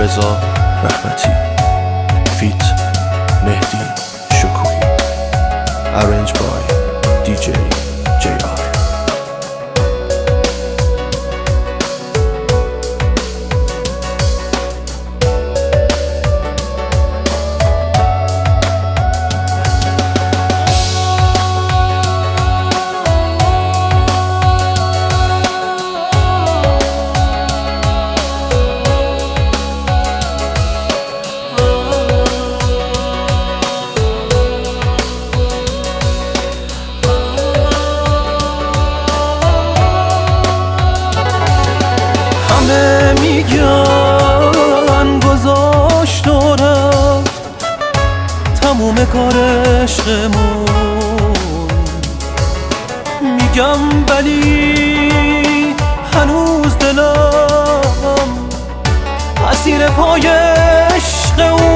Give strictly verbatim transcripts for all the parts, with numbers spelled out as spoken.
رضا رحمتی فیت مهدی شکوهی Arranged by دی جی جی آر. همه میگن گذاشت و رفت تموم کار عشقمون، میگم ولی هنوز دلم اسیر پای عشق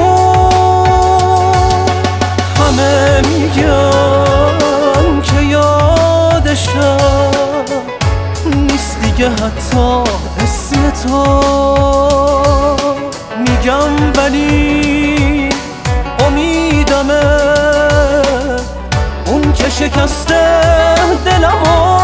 اون. همه میگن که یادشم نیست دیگه حتی اسم تو، میگم ولی امیدمه اون که شکسته دلمو.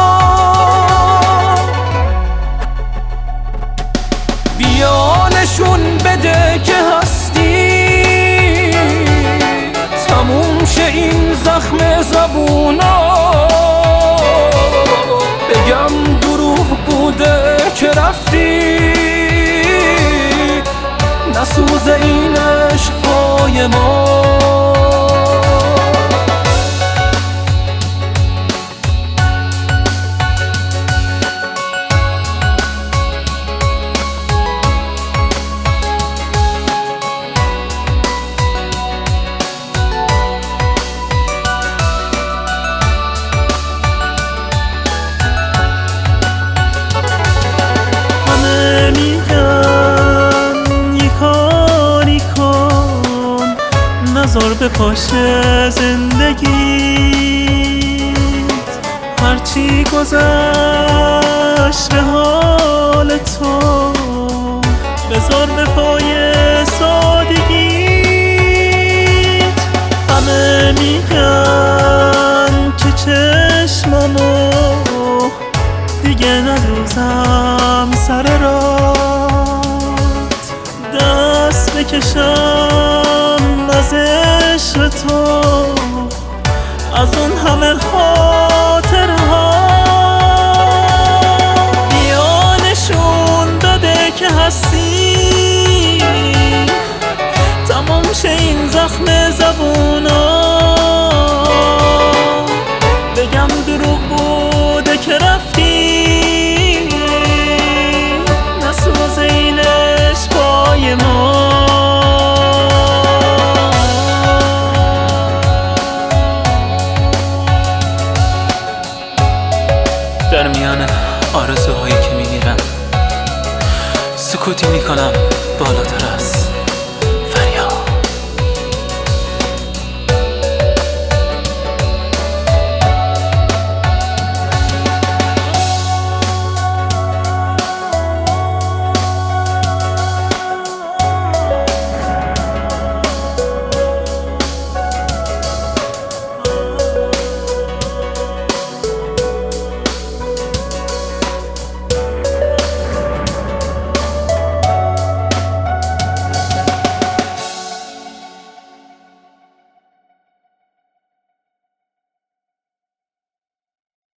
بیا نشون بده که هستی، تموم شه این زخم زبونا. بگم دروغ بوده که رفتی، نسوزه این عشق پای ما. نذار به پاشه زندگیت، هرچی گذشت به حال تو بذار به پای سادگیت. همه میگن که چشممو دیگه ندوزم سر رات، دست بکشم از عشق تو از اون همه خاطرها. بیا نشون بده که هستی، تمام شه این زخم زبونا. بگم دروغ بوده که رفتی، نسوزه این عشق پای ما. در میان آرزوهایی که میمیرن سکوتی میکنم بالاتر از